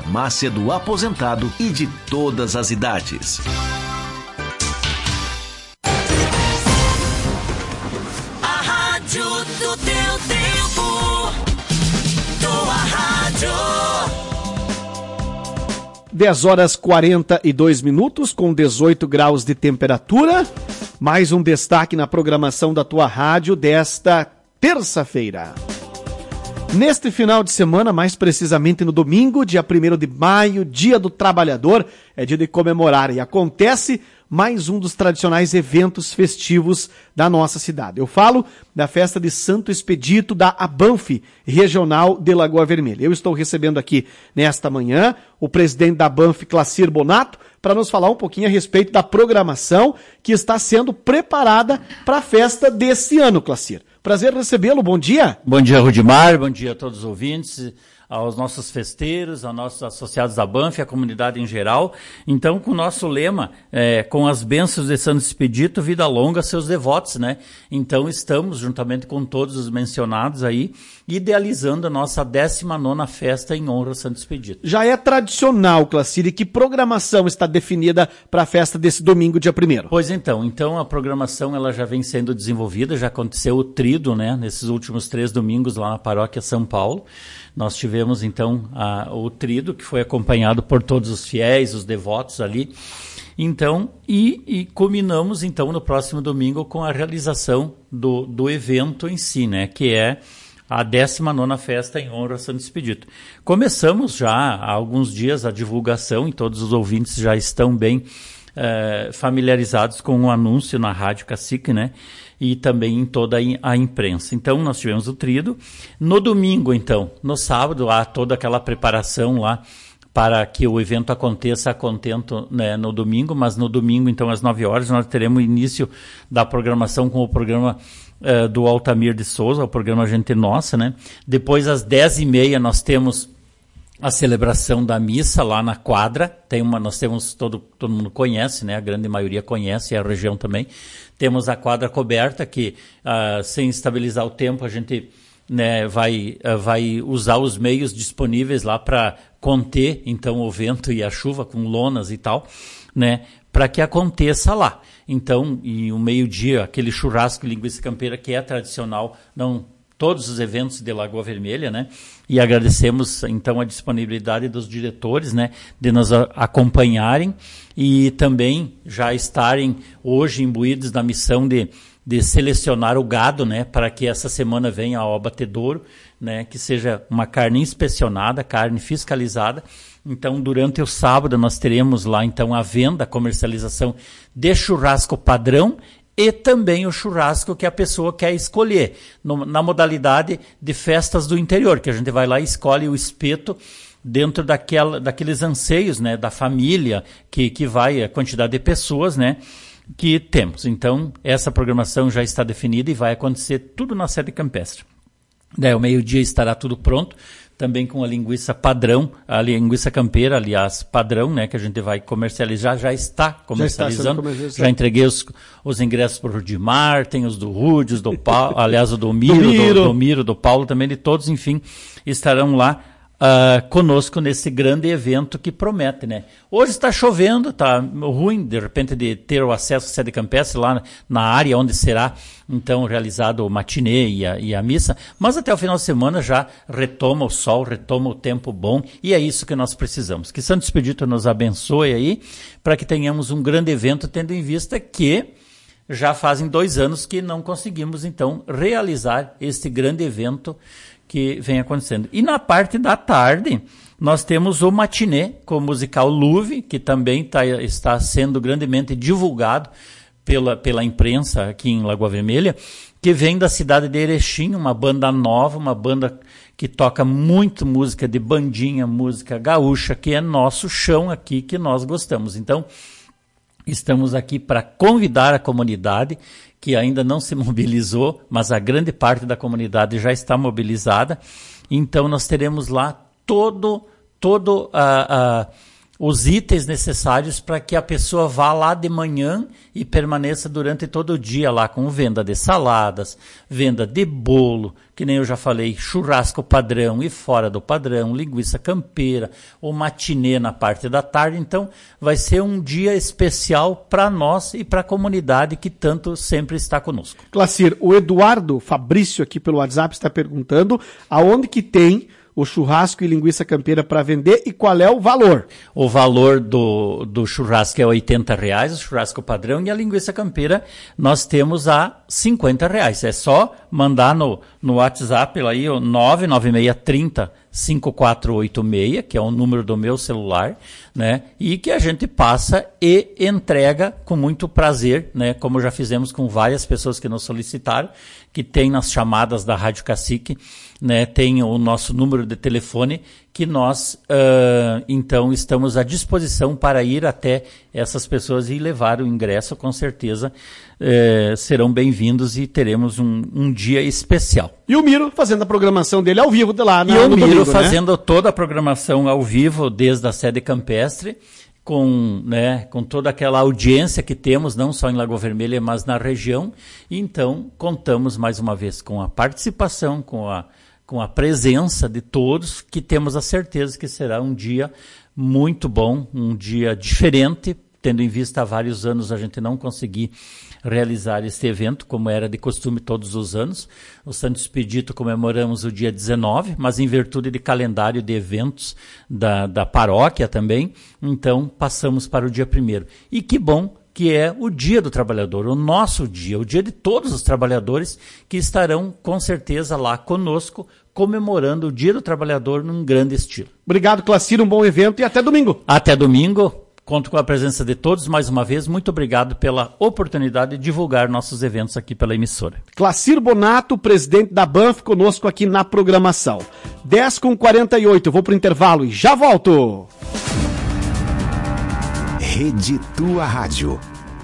farmácia do aposentado e de todas as idades. A rádio do teu tempo, tua rádio. 10h42, com 18 graus de temperatura. Mais um destaque na programação da tua rádio desta terça-feira. Neste final de semana, mais precisamente no domingo, dia 1º de maio, Dia do Trabalhador, é dia de comemorar e acontece mais um dos tradicionais eventos festivos da nossa cidade. Eu falo da festa de Santo Expedito da Abanf, regional de Lagoa Vermelha. Eu estou recebendo aqui nesta manhã o presidente da Abanf, Clacir Bonato, para nos falar um pouquinho a respeito da programação que está sendo preparada para a festa desse ano, Clacir. Prazer recebê-lo, bom dia. Bom dia, Rudimar, bom dia a todos os ouvintes, aos nossos festeiros, aos nossos associados da Abanf, à comunidade em geral. Então, com o nosso lema, com as bênçãos de Santo Expedito, vida longa a seus devotos, né? Então, estamos, juntamente com todos os mencionados aí, idealizando a nossa 19ª festa em honra a Santo Expedito. Já é tradicional, Clacir, e que programação está definida para a festa desse domingo, dia 1º? Pois então a programação ela já vem sendo desenvolvida, já aconteceu o trido, né? Nesses últimos 3 domingos lá na paróquia São Paulo. Nós tivemos, então, o trido, que foi acompanhado por todos os fiéis, os devotos ali. Então, e culminamos, então, no próximo domingo com a realização do evento em si, né? Que é a 19ª festa em honra a Santo Expedito. Começamos já há alguns dias a divulgação, e todos os ouvintes já estão bem familiarizados com o anúncio na Rádio Cacique, né? E também em toda a imprensa. Então, nós tivemos o trido. No domingo, então, no sábado, há toda aquela preparação lá para que o evento aconteça a contento, né, no domingo, mas no domingo, então, às 9 horas, nós teremos o início da programação com o programa do Altamir de Souza, o programa Gente Nossa, né? Depois, às 10h30, nós temos a celebração da missa lá na quadra. Nós temos, todo mundo conhece, né? A grande maioria conhece, e a região também. Temos a quadra coberta, que sem estabilizar o tempo, a gente, né, vai usar os meios disponíveis lá para conter, então, o vento e a chuva com lonas e tal, né, para que aconteça lá. Então, e o meio-dia, aquele churrasco e linguiça campeira que é tradicional, todos os eventos de Lagoa Vermelha, né? E agradecemos, então, a disponibilidade dos diretores, né? De nos acompanharem e também já estarem hoje imbuídos na missão de selecionar o gado, né? Para que essa semana venha ao abatedouro, né? Que seja uma carne inspecionada, carne fiscalizada. Então, durante o sábado, nós teremos lá, então, a venda, a comercialização de churrasco padrão e também o churrasco que a pessoa quer escolher, na modalidade de festas do interior, que a gente vai lá e escolhe o espeto dentro daqueles anseios, né, da família, que vai a quantidade de pessoas, né, que temos. Então, essa programação já está definida e vai acontecer tudo na sede campestre. Daí, ao meio-dia estará tudo pronto, também com a linguiça padrão, a linguiça campeira, aliás, padrão, né, que a gente vai comercializar, já está comercializando. Já entreguei os ingressos para o Rudimar, tem os do Rude, os do Paulo, aliás, o do Miro, do Paulo também, de todos, enfim, estarão lá conosco nesse grande evento que promete, né? Hoje está chovendo, está ruim, de repente, de ter o acesso à sede campestre lá na área onde será, então, realizado o matinê e a missa, mas até o final de semana já retoma o sol, retoma o tempo bom, e é isso que nós precisamos. Que Santo Expedito nos abençoe aí, para que tenhamos um grande evento, tendo em vista que já fazem 2 anos que não conseguimos, então, realizar este grande evento que vem acontecendo. E na parte da tarde, nós temos o matinê com o musical Luve, que também está sendo grandemente divulgado pela imprensa aqui em Lagoa Vermelha, que vem da cidade de Erechim, uma banda nova, uma banda que toca muito música de bandinha, música gaúcha, que é nosso chão aqui, que nós gostamos. Então, estamos aqui para convidar a comunidade, que ainda não se mobilizou, mas a grande parte da comunidade já está mobilizada. Então, nós teremos lá todo os itens necessários para que a pessoa vá lá de manhã e permaneça durante todo o dia lá com venda de saladas, venda de bolo, que nem eu já falei, churrasco padrão e fora do padrão, linguiça campeira, o matinê na parte da tarde. Então vai ser um dia especial para nós e para a comunidade que tanto sempre está conosco. Clacir, o Eduardo Fabrício aqui pelo WhatsApp está perguntando aonde que tem o churrasco e linguiça campeira para vender e qual é o valor? O valor do churrasco é R$80, o churrasco padrão, e a linguiça campeira nós temos a R$50. É só mandar no WhatsApp aí, o 99630-5486, que é o número do meu celular, né? E que a gente passa e entrega com muito prazer, né? Como já fizemos com várias pessoas que nos solicitaram, que tem nas chamadas da Rádio Cacique, né? Tem o nosso número de telefone que nós, então, estamos à disposição para ir até essas pessoas e levar o ingresso, com certeza serão bem-vindos e teremos um dia especial. E o Miro fazendo a programação dele ao vivo de lá no domingo. E o Miro fazendo, né? Toda a programação ao vivo desde a sede campestre, com toda aquela audiência que temos, não só em Lagoa Vermelha, mas na região. E então, contamos mais uma vez com a participação, com a presença de todos, que temos a certeza que será um dia muito bom, um dia diferente, tendo em vista há vários anos a gente não conseguir realizar este evento, como era de costume todos os anos. O Santo Expedito comemoramos o dia 19, mas em virtude de calendário de eventos da paróquia também, então passamos para o dia 1º. E que bom que é o Dia do Trabalhador, o nosso dia, o dia de todos os trabalhadores que estarão com certeza lá conosco, comemorando o Dia do Trabalhador num grande estilo. Obrigado, Clacir, um bom evento e até domingo. Até domingo. Conto com a presença de todos mais uma vez. Muito obrigado pela oportunidade de divulgar nossos eventos aqui pela emissora. Clacir Bonato, presidente da Banff, conosco aqui na programação. 10h48, eu vou para o intervalo e já volto. Rede Tua Rádio.